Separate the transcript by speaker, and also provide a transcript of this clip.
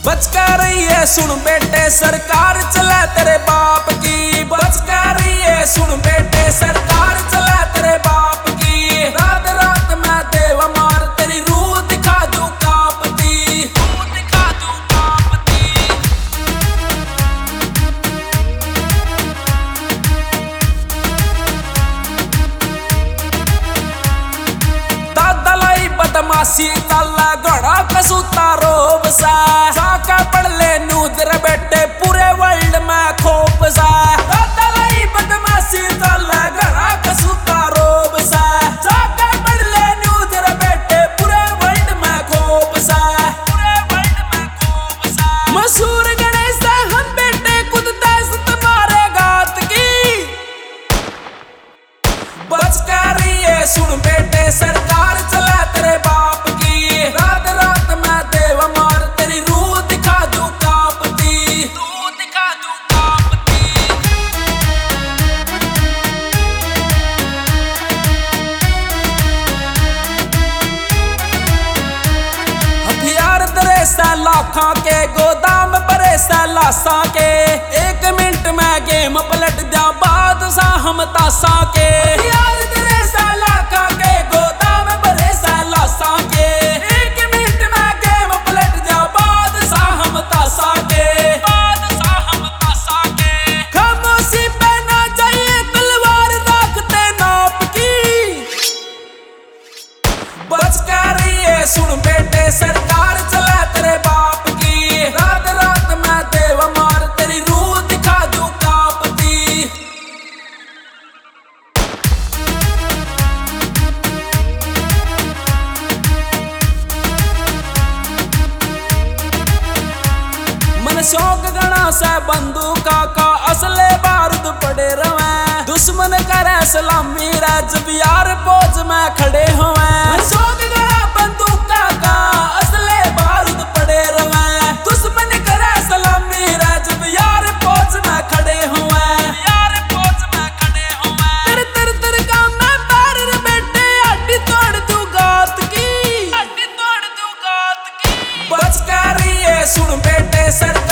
Speaker 1: बच कर रही है सुन बेटे सरकार चला तेरे बाप की। बच कर रही है सुन बेटे सरकार चला तेरे बाप की। रात रात मैं देव मार तेरी रूह दिखा दूं कांपती, रूह दिखा दूं कांपती। दादा लाई बदमाशी ताला गड़ा कसूता रोब सा। जाका पढ़ ले नूदर बेटे पूरे वर्ल्ड में खोप सा। दादा लाई बदमाशी ताला गड़ा कसूता रोब सा। जाका पढ़ ले नूदर बेटे पूरे वर्ल्ड में खोप सा, पूरे वर्ल्ड में खोप सा। मशहूर गणेश हम बेटे खुद दस तुम्हारे गात की। बच कर रही है सुन बेटे सरकार चला तेरे बाप की। रात रात मैं देव मार तेरी रूह दिखा दूं कांपती, रूह दिखा दूं कांपती। हथियार दरे से लाखा के गोदाम भरे से लाशा के। 1 मिनट में गेम पलट दिया बादशाह हम तासा के। हथियार दरे से लाखा के गोदाम भरे से लाशा के। 1 मिनट में गेम पलट दिया बादशाह हम तासा के, बादशाह हम तासा के। खामोशी पे ना जाइए तलवार रखते नाप की। बच कर रही है सुन बेटे सरकार चला तेरे बाप की। रात रात मैं देव मार तेरी रूह दिखा दूं कांपती। मन शौक गणा से बंदूका का असले बारूद पड़े रवे। दुश्मन करे सलामी जब यार पोज में खड़े हुए। शौक गणा बंदूका का असले बारूद पड़े रवे। दुश्मन करे सलामी जब यार पोज में खड़े हुए, यार पोज में खड़े हुए। तर तर तर का मैं पैर रे बेटे हड्डी तोड़ दूं गात की, हड्डी तोड़ दूं गात की। बच कर रही है सुन बेटे सर